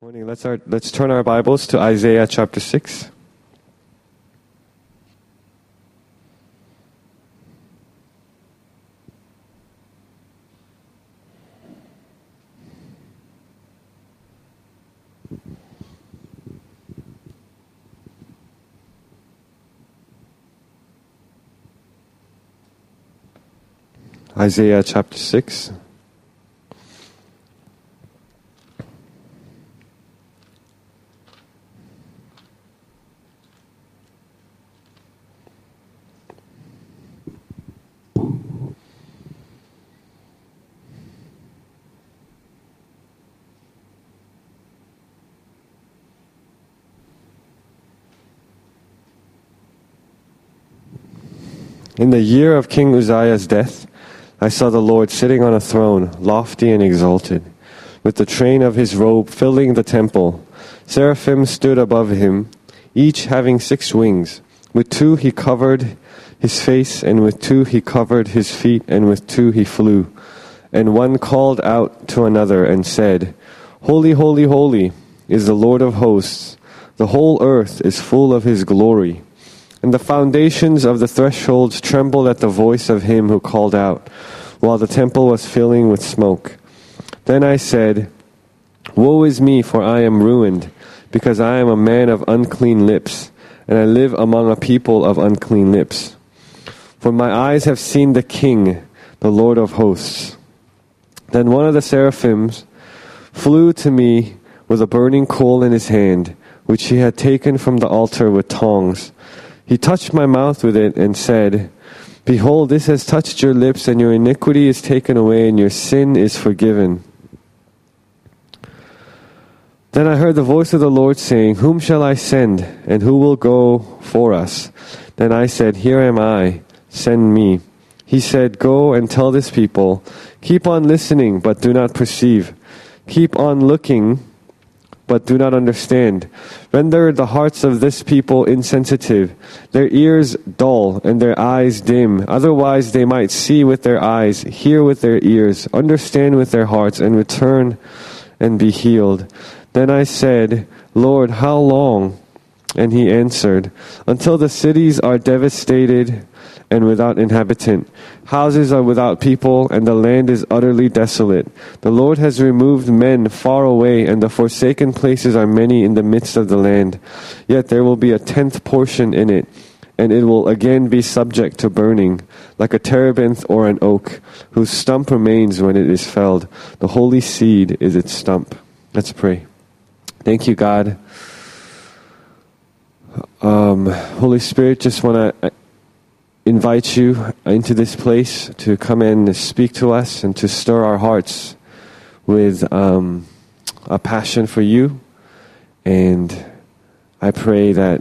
Morning. Let's turn our Bibles to Isaiah chapter 6. Isaiah chapter 6. In the year of King Uzziah's death, I saw the Lord sitting on a throne, lofty and exalted, with the train of his robe filling the temple. Seraphim stood above him, each having 6 wings. With 2 he covered his face, and with 2 he covered his feet, and with 2 he flew. And one called out to another and said, Holy, holy, holy is the Lord of hosts. The whole earth is full of his glory. And the foundations of the thresholds trembled at the voice of him who called out, while the temple was filling with smoke. Then I said, Woe is me, for I am ruined, because I am a man of unclean lips, and I live among a people of unclean lips. For my eyes have seen the King, the Lord of hosts. Then one of the seraphims flew to me with a burning coal in his hand, which he had taken from the altar with tongs. He touched my mouth with it and said, Behold, this has touched your lips, and your iniquity is taken away, and your sin is forgiven. Then I heard the voice of the Lord saying, Whom shall I send, and who will go for us? Then I said, Here am I, send me. He said, Go and tell this people, Keep on listening, but do not perceive. Keep on looking, but do not understand. Render the hearts of this people insensitive, their ears dull, and their eyes dim. Otherwise they might see with their eyes, hear with their ears, understand with their hearts, and return and be healed. Then I said, Lord, how long? And he answered, Until the cities are devastated and without inhabitant. Houses are without people, and the land is utterly desolate. The Lord has removed men far away, and the forsaken places are many in the midst of the land. Yet there will be a 10th portion in it, and it will again be subject to burning, like a terebinth or an oak, whose stump remains when it is felled. The holy seed is its stump. Let's pray. Thank you, God. Holy Spirit, just want to invite you into this place to come in and speak to us and to stir our hearts with a passion for you. And I pray that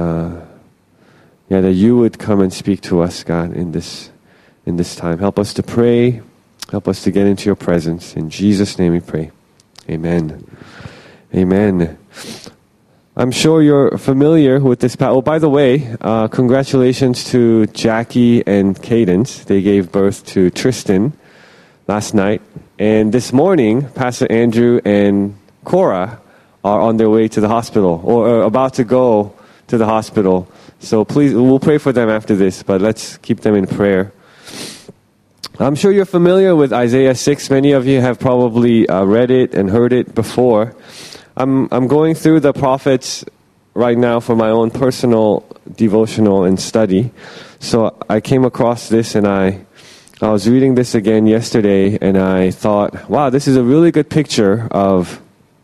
that you would come and speak to us, God, in this time. Help us to pray. Help us to get into your presence. In Jesus' name we pray. Amen. Amen. I'm sure you're familiar with this. Oh, by the way, congratulations to Jackie and Cadence. They gave birth to Tristan last night. And this morning, Pastor Andrew and Cora are on their way to the hospital, or are about to go to the hospital. So please, we'll pray for them after this, but let's keep them in prayer. I'm sure you're familiar with Isaiah 6. Many of you have probably read it and heard it before. I'm going through the prophets right now for my own personal devotional and study. So I came across this, and I was reading this again yesterday, and I thought, wow, this is a really good picture of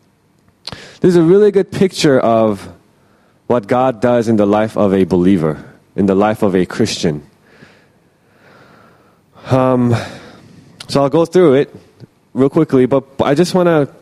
what God does in the life of a believer, in the life of a Christian. So I'll go through it real quickly, but I just want to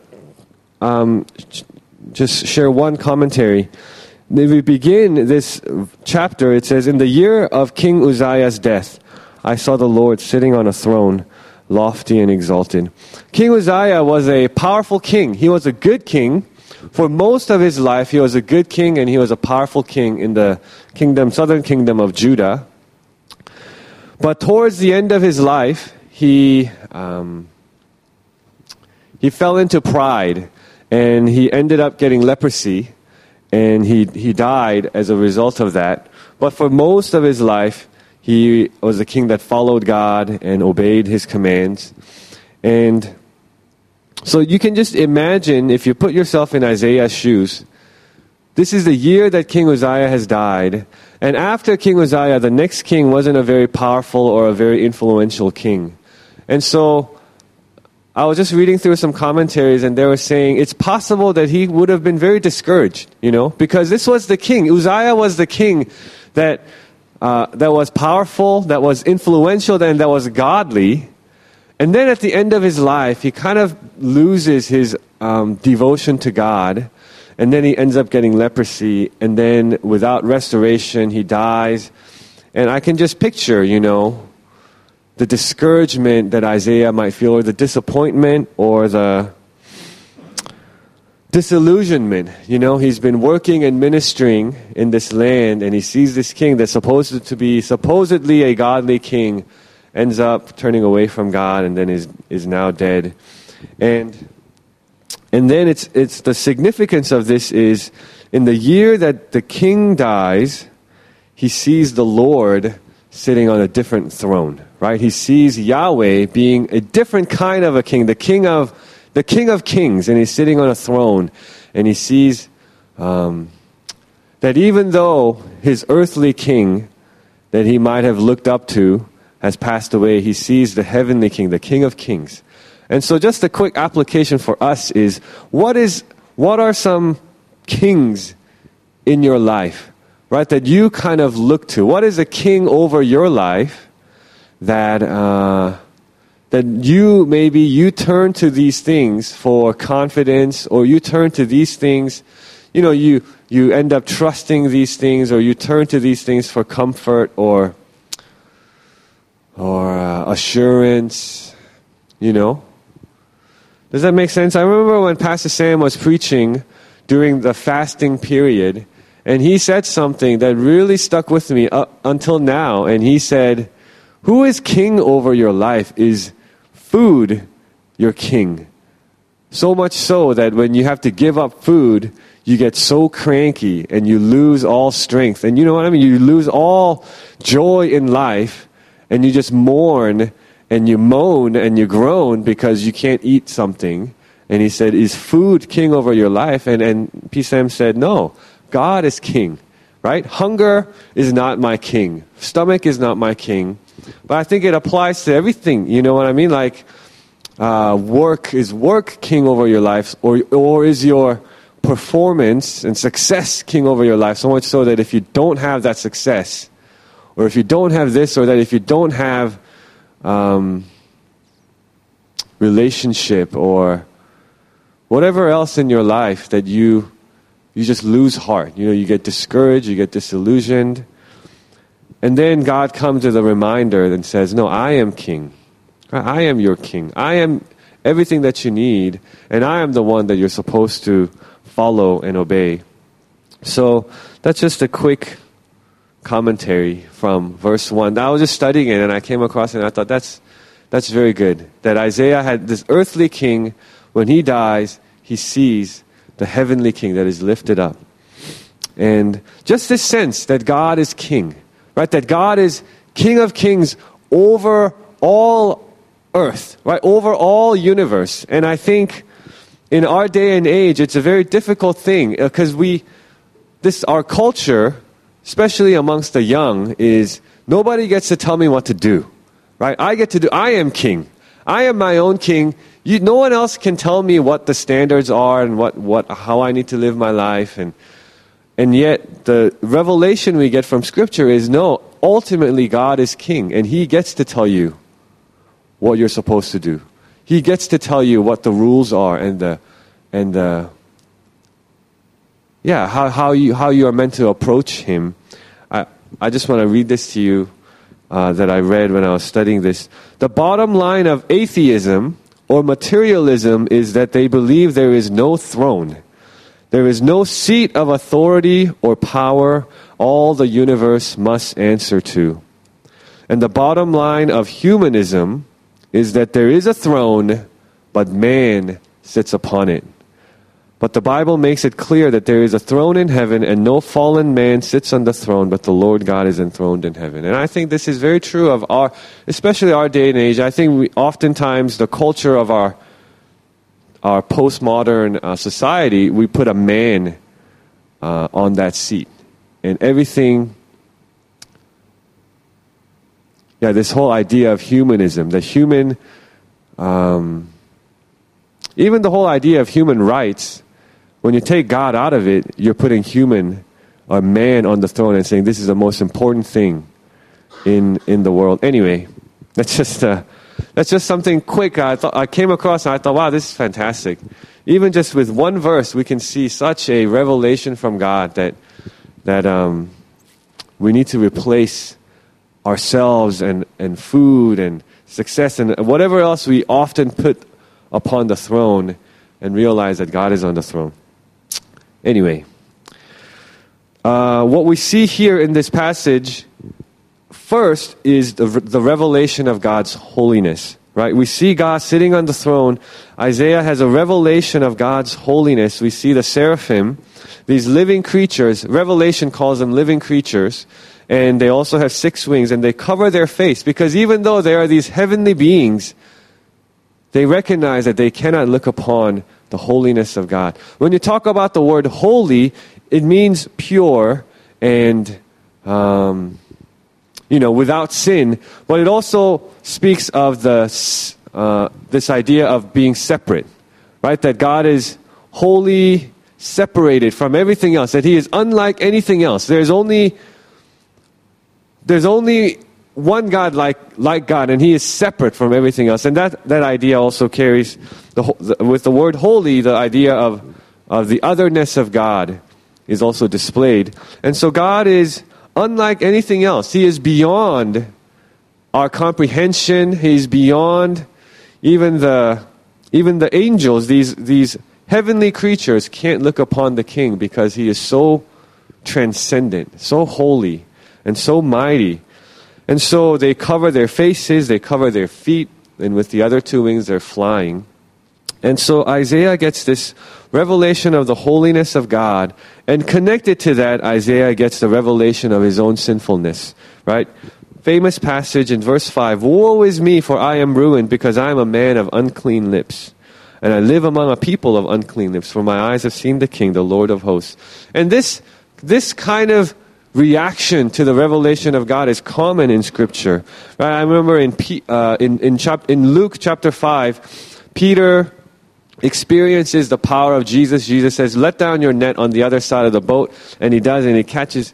just share one commentary. If we begin this chapter, it says, In the year of King Uzziah's death, I saw the Lord sitting on a throne, lofty and exalted. King Uzziah was a powerful king. He was a good king. For most of his life, he was a good king, and he was a powerful king in the southern kingdom of Judah. But towards the end of his life, he fell into pride. and he ended up getting leprosy, and he died as a result of that. But for most of his life, he was a king that followed God and obeyed his commands. And so you can just imagine, if you put yourself in Isaiah's shoes, this is the year that King Uzziah has died. And after King Uzziah, the next king wasn't a very powerful or a very influential king. And so I was just reading through some commentaries, and they were saying it's possible that he would have been very discouraged, because this was the king. Uzziah was the king that was powerful, that was influential, and that was godly. And then at the end of his life, he kind of loses his devotion to God. And then he ends up getting leprosy. And then without restoration, he dies. And I can just picture, the discouragement that Isaiah might feel, or the disappointment, or the disillusionment. He's been working and ministering in this land, and he sees this king that's supposed to be supposedly a godly king, ends up turning away from God, and then is now dead. And then it's the significance of this is, in the year that the king dies, he sees the Lord sitting on a different throne, right? He sees Yahweh being a different kind of a king, the King of Kings, and he's sitting on a throne, and he sees that even though his earthly king that he might have looked up to has passed away, he sees the heavenly king, the King of Kings. And so just a quick application for us is, what are some kings in your life, right, that you kind of look to? What is a king over your life that you turn to these things for confidence, or you turn to these things, you end up trusting these things, or you turn to these things for comfort or assurance, Does that make sense? I remember when Pastor Sam was preaching during the fasting period, and he said something that really stuck with me up until now. And he said, who is king over your life? Is food your king? So much so that when you have to give up food, you get so cranky and you lose all strength. And you know what I mean? You lose all joy in life, and you just mourn and you moan and you groan because you can't eat something. And he said, is food king over your life? And P. Sam said, no, God is king, right? Hunger is not my king. Stomach is not my king. But I think it applies to everything. You know what I mean? Like, is work king over your life? Or is your performance and success king over your life? So much so that if you don't have that success, or if you don't have this, or that if you don't have relationship or whatever else in your life, that you just lose heart. You get discouraged, you get disillusioned. And then God comes with a reminder and says, no, I am king. I am your king. I am everything that you need, and I am the one that you're supposed to follow and obey. So that's just a quick commentary from verse 1. I was just studying it, and I came across it, and I thought that's very good. That Isaiah had this earthly king. When he dies, he sees the heavenly king that is lifted up. And just this sense that God is king, right? That God is King of Kings over all earth, right? Over all universe. And I think in our day and age, it's a very difficult thing, because our culture, especially amongst the young, is nobody gets to tell me what to do, right? I am king. I am my own king. No one else can tell me what the standards are and how I need to live my life. And yet the revelation we get from Scripture is, no, ultimately God is king, and He gets to tell you what you're supposed to do. He gets to tell you what the rules are how you are meant to approach Him. I just want to read this to you that I read when I was studying this. The bottom line of atheism or materialism is that they believe there is no throne. There is no seat of authority or power all the universe must answer to. And the bottom line of humanism is that there is a throne, but man sits upon it. But the Bible makes it clear that there is a throne in heaven and no fallen man sits on the throne, but the Lord God is enthroned in heaven. And I think this is very true of especially our day and age. I think oftentimes the culture of our postmodern society, we put a man on that seat. And everything, this whole idea of humanism, even the whole idea of human rights, when you take God out of it, you're putting human or man on the throne and saying this is the most important thing in the world. Anyway, that's just something quick I came across and I thought, wow, this is fantastic. Even just with one verse, we can see such a revelation from God that we need to replace ourselves and food and success and whatever else we often put upon the throne and realize that God is on the throne. Anyway, what we see here in this passage first is the revelation of God's holiness, right? We see God sitting on the throne. Isaiah has a revelation of God's holiness. We see the seraphim, these living creatures. Revelation calls them living creatures. And they also have 6 wings, and they cover their face because even though they are these heavenly beings, they recognize that they cannot look upon the holiness of God. When you talk about the word holy, it means pure and, without sin. But it also speaks of this idea of being separate, right? That God is wholly separated from everything else. That He is unlike anything else. There's only one God like God, and He is separate from everything else. And that idea also carries, with the word holy, the idea of the otherness of God is also displayed. And so God is unlike anything else. He is beyond our comprehension. He's beyond even the angels. These heavenly creatures can't look upon the King because He is so transcendent, so holy, and so mighty. And so they cover their faces, they cover their feet, and with the other 2 wings they're flying. And so Isaiah gets this revelation of the holiness of God, and connected to that, Isaiah gets the revelation of his own sinfulness, right? Famous passage in verse 5, "Woe is me, for I am ruined, because I am a man of unclean lips. And I live among a people of unclean lips, for my eyes have seen the King, the Lord of hosts." And this kind of reaction to the revelation of God is common in Scripture. Right? I remember in Luke chapter 5, Peter experiences the power of Jesus. Jesus says, "Let down your net on the other side of the boat," and he does, and he catches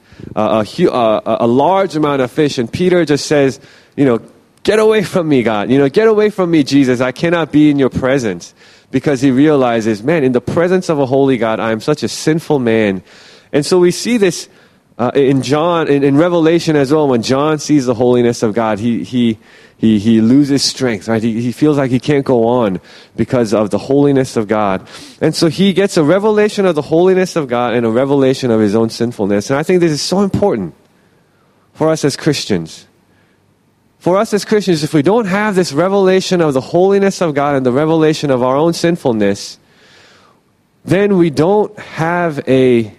a large amount of fish. And Peter just says, "Get away from me, God! Get away from me, Jesus! I cannot be in your presence," because he realizes, man, in the presence of a holy God, I am such a sinful man. And so we see this. In Revelation as well, when John sees the holiness of God, he loses strength, right? He feels like he can't go on because of the holiness of God. And so he gets a revelation of the holiness of God and a revelation of his own sinfulness. And I think this is so important for us as Christians. For us as Christians, if we don't have this revelation of the holiness of God and the revelation of our own sinfulness, then we don't have an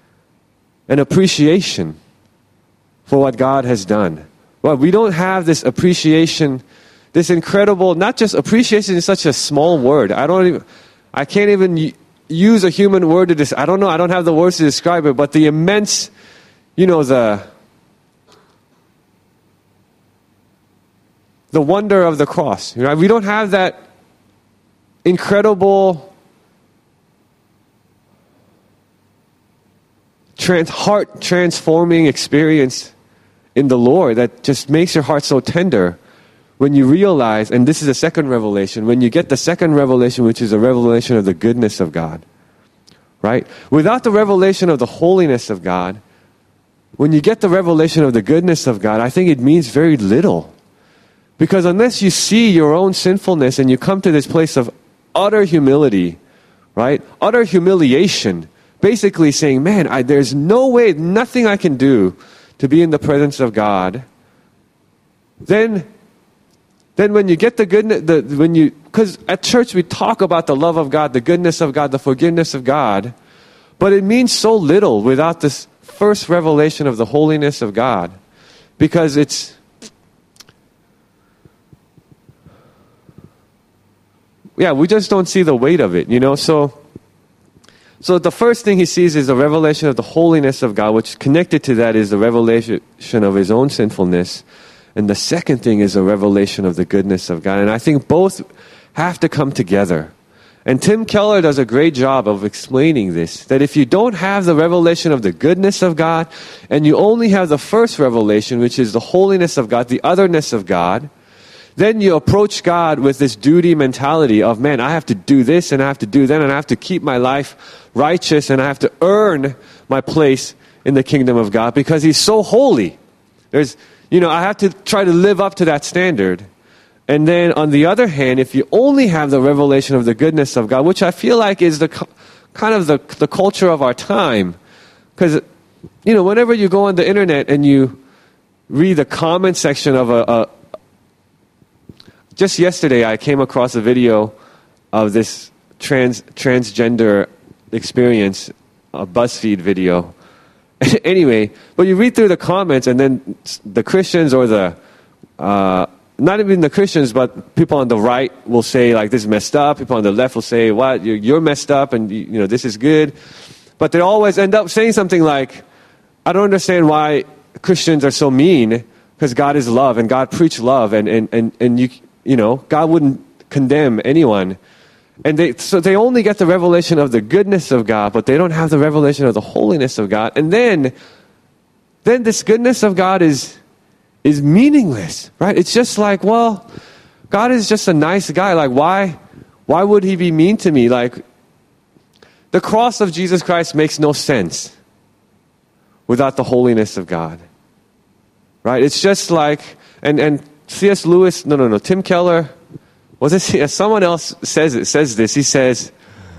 appreciation for what God has done. Well, we don't have this appreciation, this incredible, not just appreciation is such a small word. I can't even use a human word to I don't know, I don't have the words to describe it, but the immense, the wonder of the cross. We don't have that incredible heart transforming experience in the Lord that just makes your heart so tender when you realize, and this is the second revelation, when you get the second revelation, which is a revelation of the goodness of God, right? Without the revelation of the holiness of God, when you get the revelation of the goodness of God, I think it means very little. Because unless you see your own sinfulness and you come to this place of utter humility, right? Utter humiliation, basically saying, man, there's no way, nothing I can do to be in the presence of God. Then when you get the goodness, when you because at church we talk about the love of God, the goodness of God, the forgiveness of God, but it means so little without this first revelation of the holiness of God. Because we just don't see the weight of it, So the first thing he sees is the revelation of the holiness of God, which connected to that is the revelation of his own sinfulness. And the second thing is a revelation of the goodness of God. And I think both have to come together. And Tim Keller does a great job of explaining this, that if you don't have the revelation of the goodness of God, and you only have the first revelation, which is the holiness of God, the otherness of God, then you approach God with this duty mentality of, man, I have to do this and I have to do that and I have to keep my life righteous and I have to earn my place in the kingdom of God because He's so holy. I have to try to live up to that standard. And then on the other hand, if you only have the revelation of the goodness of God, which I feel like is the kind of the culture of our time, because, whenever you go on the internet and you read the comment section of just yesterday, I came across a video of this transgender experience, a BuzzFeed video. Anyway, but you read through the comments, and then the Christians or not even the Christians, but people on the right will say, like, this is messed up. People on the left will say, what, you're messed up, and this is good. But they always end up saying something like, I don't understand why Christians are so mean, because God is love, and God preached love, and God wouldn't condemn anyone. And they only get the revelation of the goodness of God, but they don't have the revelation of the holiness of God. And then this goodness of God is meaningless, right? It's just like, well, God is just a nice guy. Like, why would He be mean to me? Like, the cross of Jesus Christ makes no sense without the holiness of God, right? It's just like, and C.S. Lewis, no, Tim Keller, was it someone else says this? He says,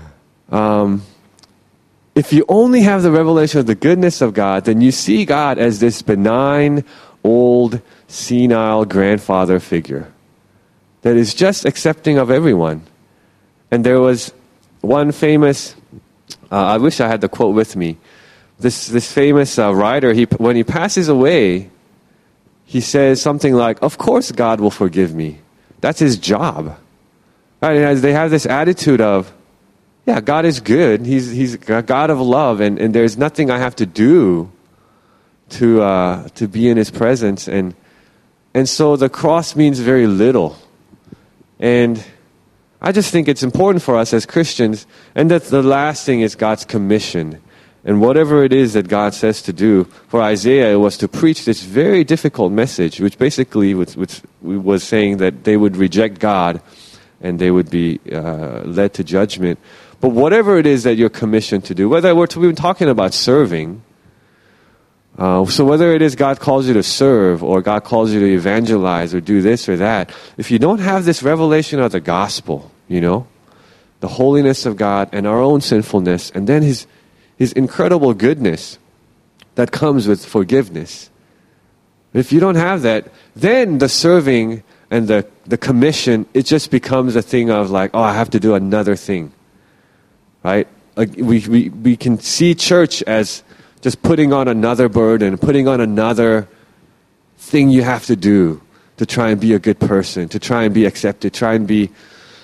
if you only have the revelation of the goodness of God, then you see God as this benign, old, senile grandfather figure that is just accepting of everyone. And there was one famous, I wish I had the quote with me, this famous writer, when he passes away, he says something like, of course God will forgive me. That's His job. Right? And they have this attitude of, yeah, God is good. He's a God of love, and there's nothing I have to do to be in His presence. And so the cross means very little. And I just think it's important for us as Christians, and that the last thing is God's commission. And whatever it is that God says to do, for Isaiah, it was to preach this very difficult message, which basically was saying that they would reject God and they would be led to judgment. But whatever it is that you're commissioned to do, whether we've been talking about serving, so whether it is God calls you to serve or God calls you to evangelize or do this or that, if you don't have this revelation of the gospel, the holiness of God and our own sinfulness, and then His incredible goodness that comes with forgiveness. If you don't have that, then the serving and the commission, it just becomes a thing of like, oh, I have to do another thing. Right? Like we can see church as just putting on another burden, putting on another thing you have to do to try and be a good person, to try and be accepted, try and be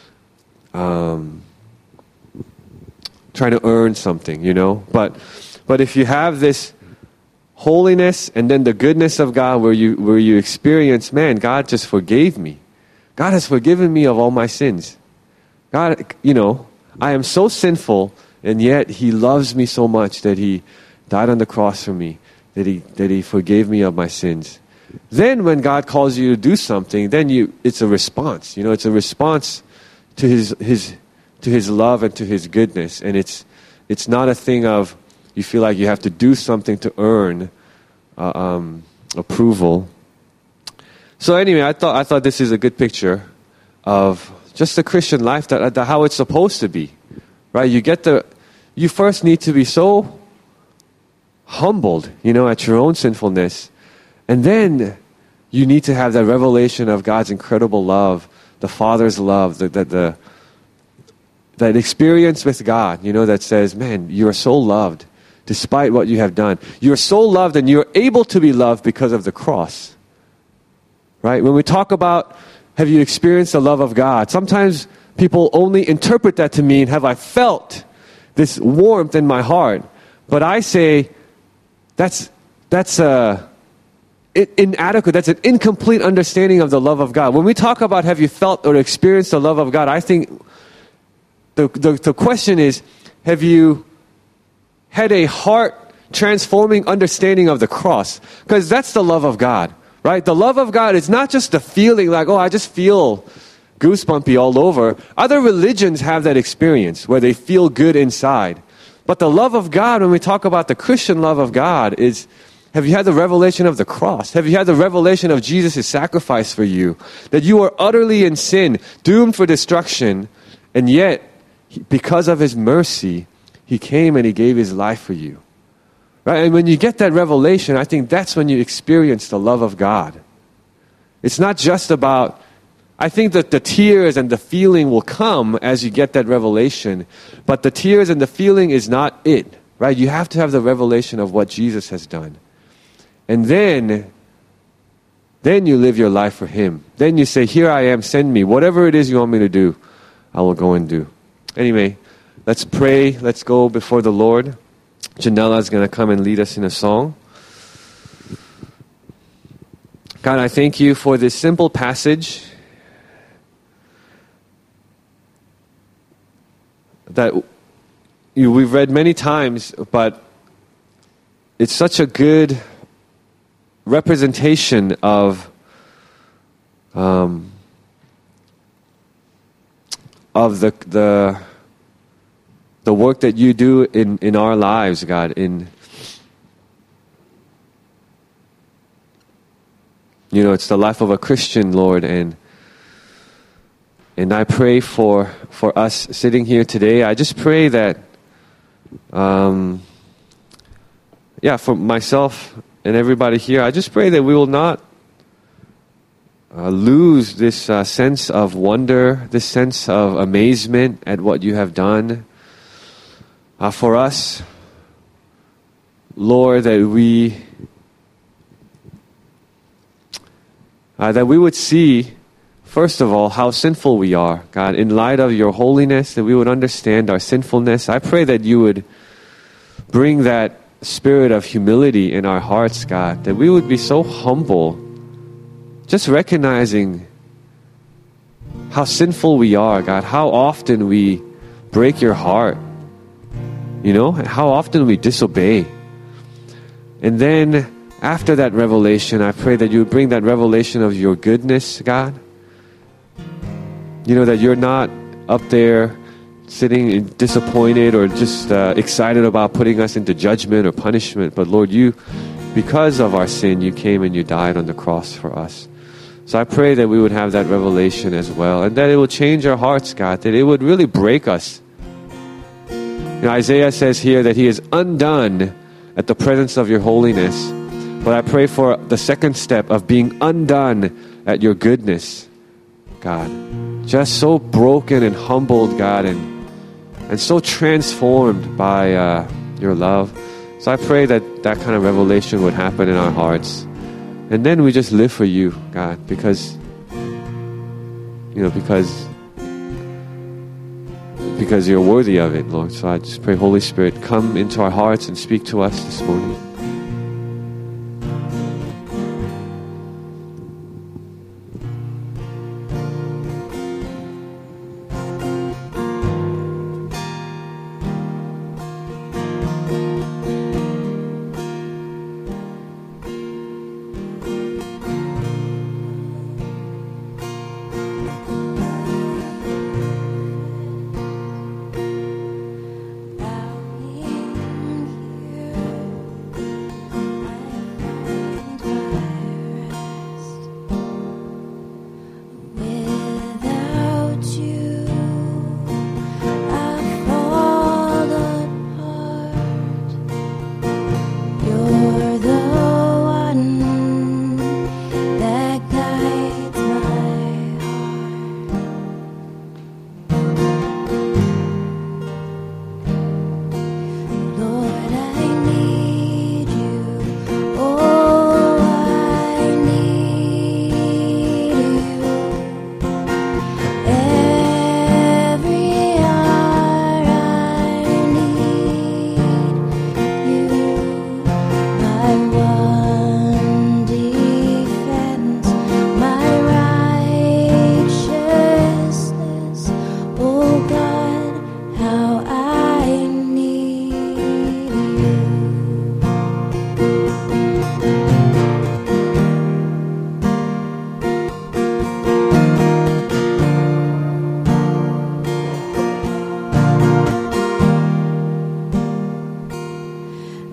trying to earn something, But if you have this holiness and then the goodness of God where you experience, man, God just forgave me. God has forgiven me of all my sins. God, I am so sinful, and yet He loves me so much that He died on the cross for me, that He forgave me of my sins. Then when God calls you to do something, then it's a response. It's a response to His love and to His goodness. And it's not a thing of you feel like you have to do something to earn approval. So anyway, I thought this is a good picture of just the Christian life, that how it's supposed to be, right? You first need to be so humbled, at your own sinfulness, and then you need to have that revelation of God's incredible love the Father's love, that experience with God, that says, man, you are so loved despite what you have done. You are so loved and you are able to be loved because of the cross. Right? When we talk about, have you experienced the love of God? Sometimes people only interpret that to mean, have I felt this warmth in my heart? But I say, that's inadequate. That's an incomplete understanding of the love of God. When we talk about have you felt or experienced the love of God, I think the question is, have you had a heart-transforming understanding of the cross? Because that's the love of God, right? The love of God is not just a feeling like, oh, I just feel goosebumpy all over. Other religions have that experience where they feel good inside. But the love of God, when we talk about the Christian love of God, is, have you had the revelation of the cross? Have you had the revelation of Jesus' sacrifice for you? That you are utterly in sin, doomed for destruction, and yet, because of His mercy, He came and He gave His life for you. Right? And when you get that revelation, I think that's when you experience the love of God. It's not just about, I think that the tears and the feeling will come as you get that revelation, but the tears and the feeling is not it, right? You have to have the revelation of what Jesus has done. And then you live your life for Him. Then you say, here I am, send me. Whatever it is you want me to do, I will go and do. Anyway, let's pray. Let's go before the Lord. Janella is going to come and lead us in a song. God, I thank You for this simple passage that we've read many times, but it's such a good representation of the work that You do in our lives, God. It's the life of a Christian, Lord, and I pray for us sitting here today. I just pray that, for myself and everybody here, I just pray that we will not lose this sense of wonder, this sense of amazement at what You have done for us. Lord, that we would see, first of all, how sinful we are. God, in light of Your holiness, that we would understand our sinfulness. I pray that You would bring that spirit of humility in our hearts, God, that we would be so humble, just recognizing how sinful we are, God, how often we break Your heart, and how often we disobey. And then, after that revelation, I pray that You would bring that revelation of Your goodness, God. That You're not up there sitting disappointed or just excited about putting us into judgment or punishment. But Lord, You, because of our sin, You came and You died on the cross for us. So I pray that we would have that revelation as well, and that it will change our hearts, God, that it would really break us. Isaiah says here that he is undone at the presence of Your holiness. But I pray for the second step of being undone at Your goodness, God. Just so broken and humbled, God, and so transformed by Your love. So I pray that that kind of revelation would happen in our hearts. And then we just live for You, God, because You're worthy of it, Lord. So I just pray, Holy Spirit, come into our hearts and speak to us this morning.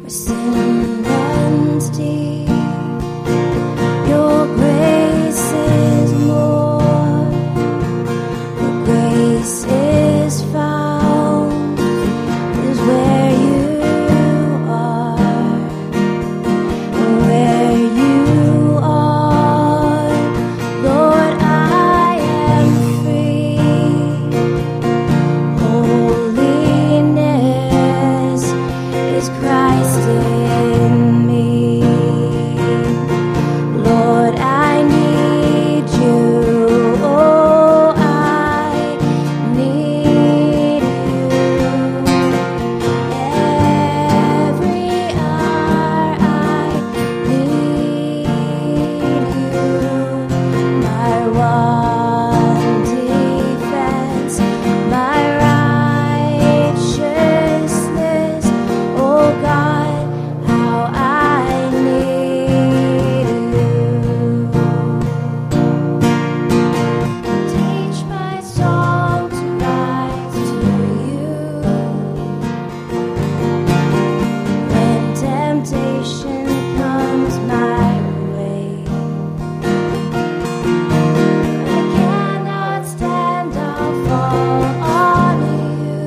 sin runs deep. Your grace is more. Your grace is found is where you are. And where you are, Lord, I am free. Holiness is Christ in me. Lord, I need you. Oh, I need you. Every hour I need you. My one defense, my righteousness. Oh God, how I need you. Teach my song to rise to you. When temptation comes my way, I cannot stand, I'll fall on you.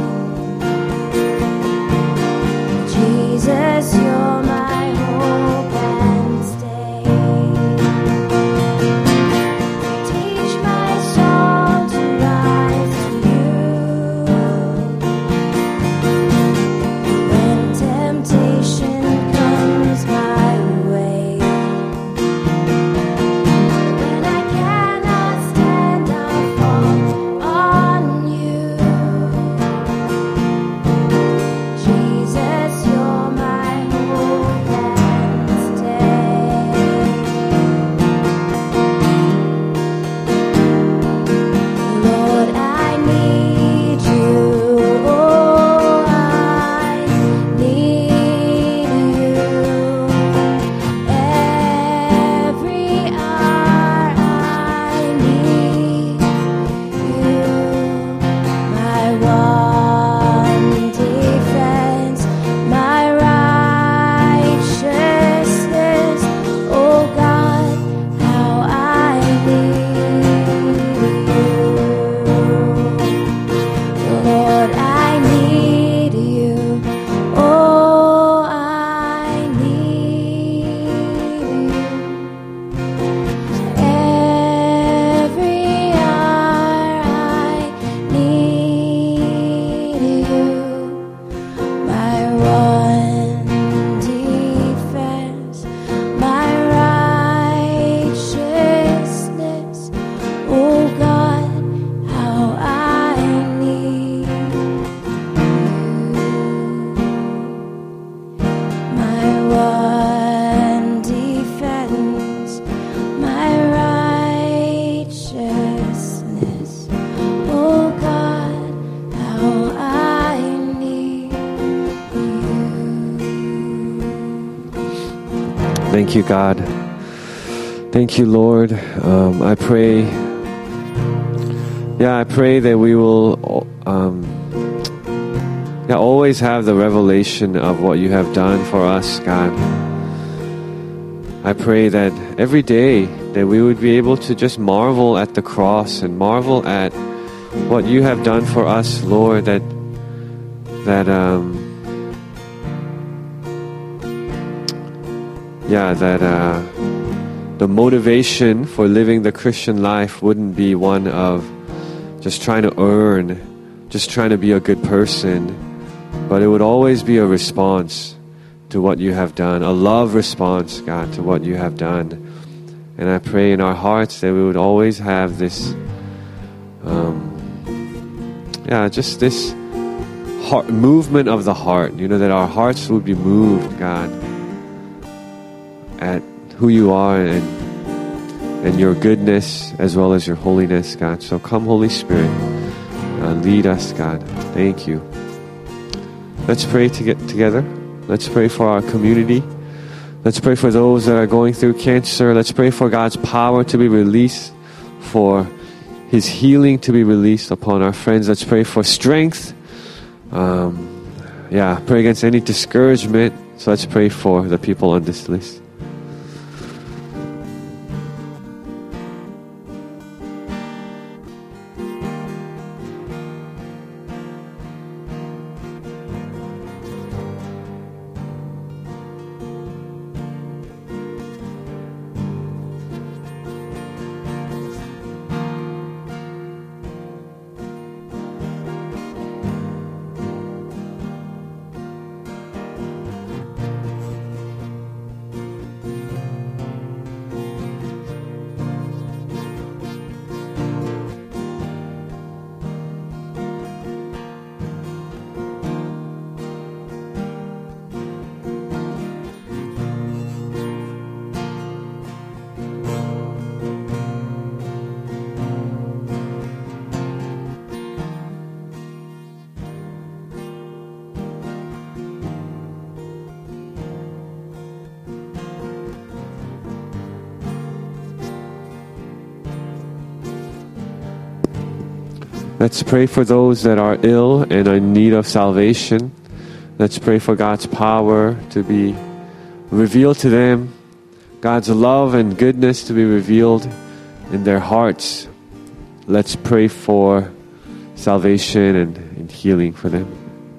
Jesus, you're my hope and stay. Teach my soul to rise to you. When temptation comes my way, when I cannot stand, I'll fall on you. Jesus, you're my hope and stay. Lord, I need you. Oh, I need you. Every hour I need you. My one defense, my righteousness. Oh God, how I need you. Lord, I need you. Oh, I need you. Every hour I need you. My one defense, my righteousness. Oh God, how I need you. My one defense, my righteousness. Oh God, how I need you. Thank you, God. Thank you, Lord. I pray that we will always have the revelation of what you have done for us, God. I pray that every day that we would be able to just marvel at the cross and marvel at what you have done for us, Lord, that the motivation for living the Christian life wouldn't be one of just trying to earn, just trying to be a good person, but it would always be a response to what you have done, a love response, God, to what you have done. And I pray in our hearts that we would always have this, just this heart, movement of the heart, that our hearts would be moved, God, at who you are and your goodness as well as your holiness, God. So come, Holy Spirit, lead us, God. Thank you. Let's pray together. Let's pray for our community. Let's pray for those that are going through cancer. Let's pray for God's power to be released, for His healing to be released upon our friends. Let's pray for strength. pray against any discouragement. So let's pray for the people on this list. Let's pray for those that are ill and are in need of salvation. Let's pray for God's power to be revealed to them, God's love and goodness to be revealed in their hearts. Let's pray for salvation and healing for them.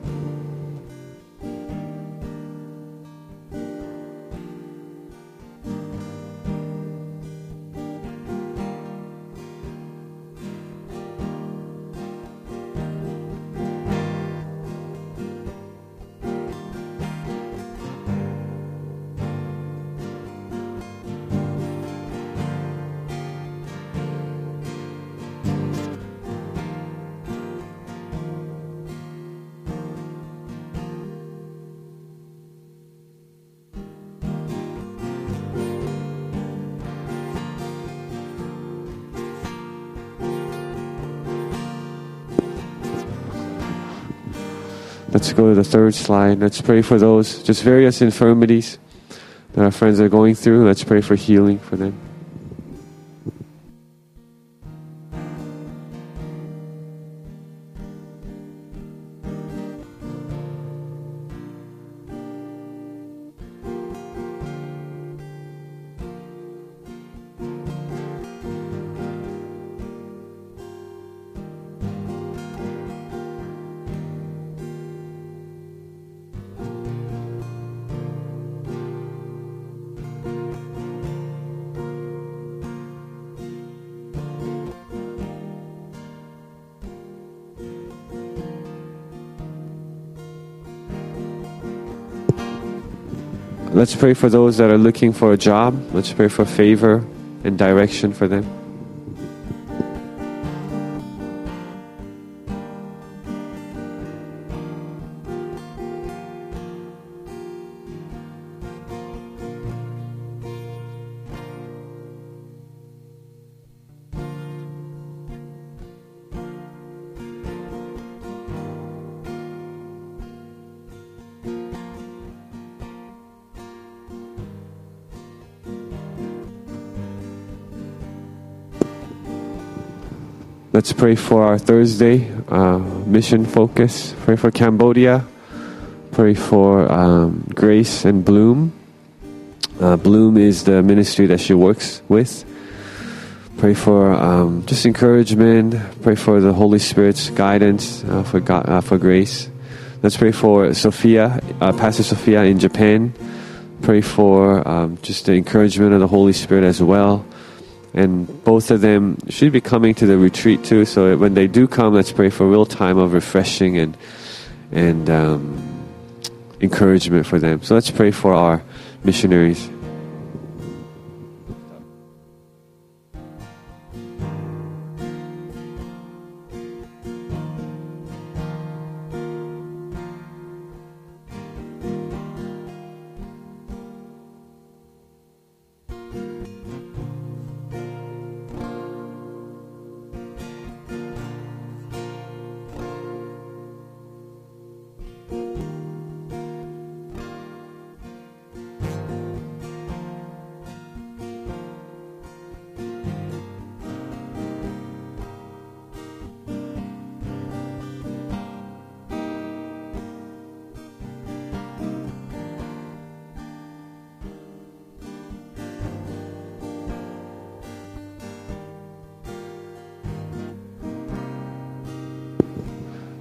Let's go to the third slide. Let's pray for those, just various infirmities that our friends are going through. Let's pray for healing for them. Let's pray for those that are looking for a job. Let's pray for favor and direction for them. Let's pray for our Thursday mission focus. Pray for Cambodia. Pray for Grace and Bloom. Bloom is the ministry that she works with. Pray for just encouragement. Pray for the Holy Spirit's guidance for Grace. Let's pray for Sophia, Pastor Sophia in Japan. Pray for just the encouragement of the Holy Spirit as well. And both of them should be coming to the retreat too. So when they do come, let's pray for a real time of refreshing and encouragement for them. So let's pray for our missionaries.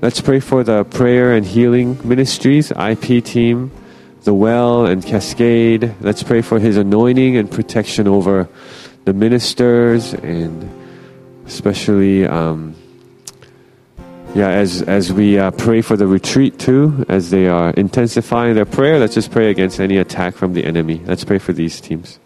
Let's pray for the prayer and healing ministries, IP team, The Well and Cascade. Let's pray for His anointing and protection over the ministers, and especially, as we pray for the retreat too, as they are intensifying their prayer. Let's just pray against any attack from the enemy. Let's pray for these teams.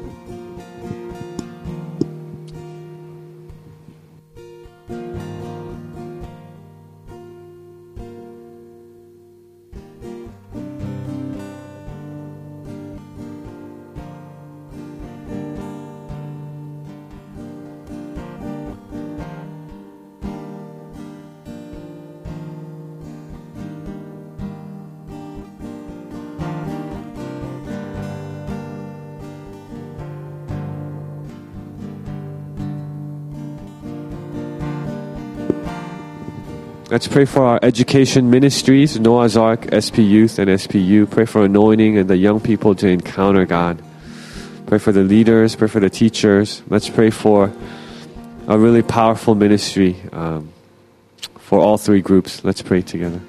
Let's pray for our education ministries, Noah's Ark, SP Youth, and SPU. Pray for anointing and the young people to encounter God. Pray for the leaders, pray for the teachers. Let's pray for a really powerful ministry for all three groups. Let's pray together.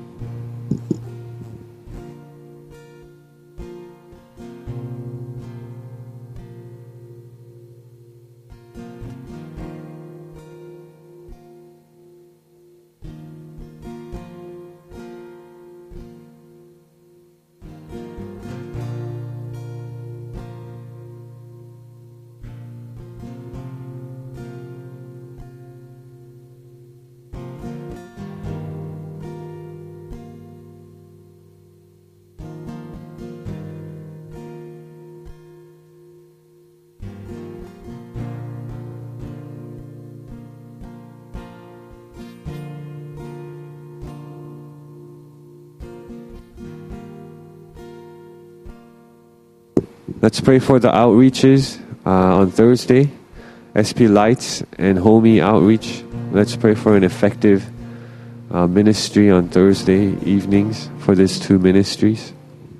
Let's pray for the outreaches on Thursday, SP Lights and Homie Outreach. Let's pray for an effective ministry on Thursday evenings for these two ministries.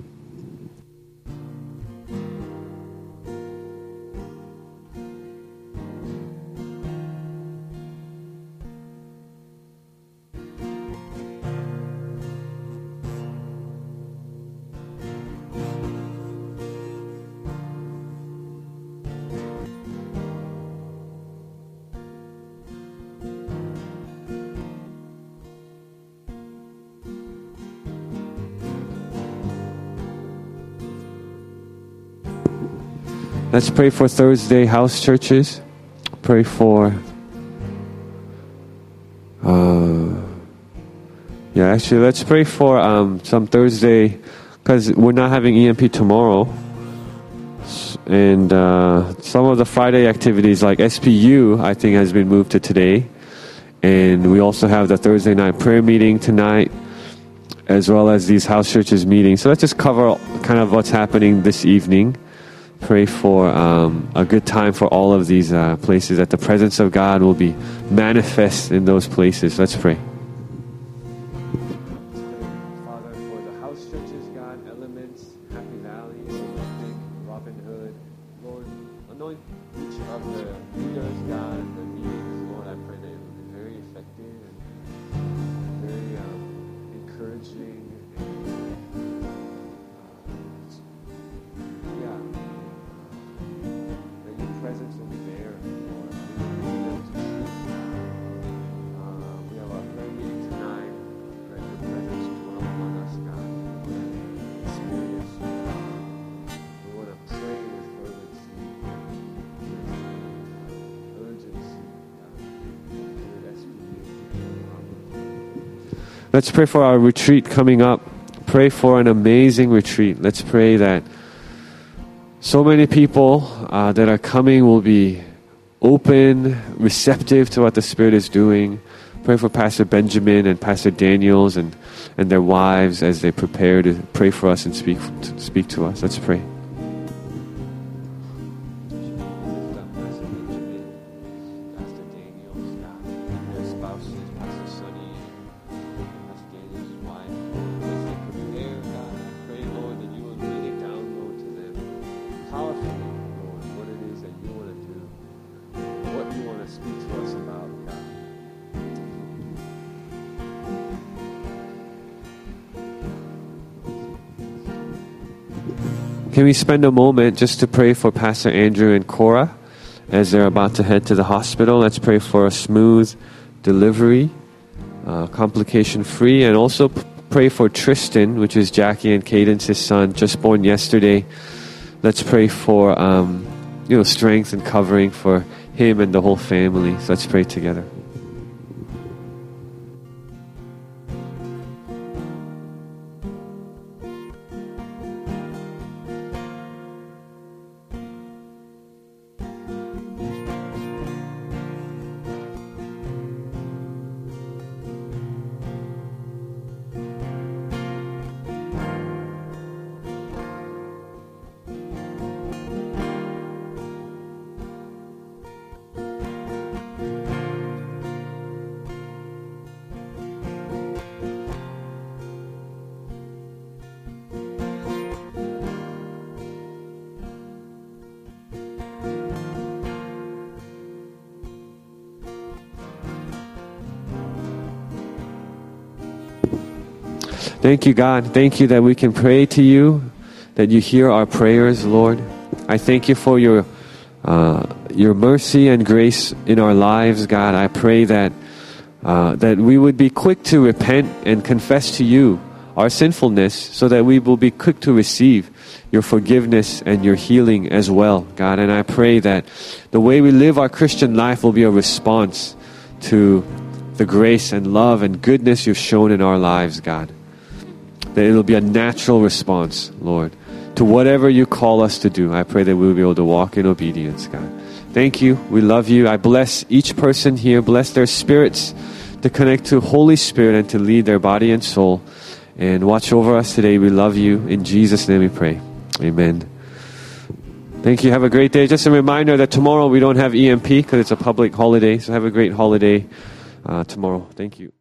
Let's pray for Thursday house churches. Pray for, let's pray for some Thursday, because we're not having EMP tomorrow. And some of the Friday activities like SPU, I think, has been moved to today. And we also have the Thursday night prayer meeting tonight, as well as these house churches meetings. So let's just cover kind of what's happening this evening. Pray for a good time for all of these places, that the presence of God will be manifest in those places. Let's pray. Father, for the house churches, God, Elements, Happy Valley, Olympic, Robin Hood, Lord, anoint each of the leaders, God, and the meetings. Lord, I pray that it will be very effective and very encouraging. Presence will be there, Lord. We have our prayer meeting tonight. Pray your presence dwell among us, God. We want to experience you, God. We want to pray with fervency, with urgency, God. Let's pray for our retreat coming up. Pray for an amazing retreat. Let's pray that so many people that are coming will be open, receptive to what the Spirit is doing. Pray for Pastor Benjamin and Pastor Daniels and their wives as they prepare to pray for us and speak to us. Let's pray. Can we spend a moment just to pray for Pastor Andrew and Cora as they're about to head to the hospital? Let's pray for a smooth delivery, complication-free, and also pray for Tristan, which is Jackie and Cadence's son, just born yesterday. Let's pray for strength and covering for him and the whole family. So let's pray together. Thank you, God. Thank you that we can pray to you, that you hear our prayers, Lord. I thank you for your mercy and grace in our lives, God. I pray that we would be quick to repent and confess to you our sinfulness, so that we will be quick to receive your forgiveness and your healing as well, God. And I pray that the way we live our Christian life will be a response to the grace and love and goodness you've shown in our lives, God. That it'll be a natural response, Lord, to whatever you call us to do. I pray that we'll be able to walk in obedience, God. Thank you. We love you. I bless each person here. Bless their spirits to connect to Holy Spirit and to lead their body and soul. And watch over us today. We love you. In Jesus' name we pray. Amen. Thank you. Have a great day. Just a reminder that tomorrow we don't have EMP because it's a public holiday. So have a great holiday tomorrow. Thank you.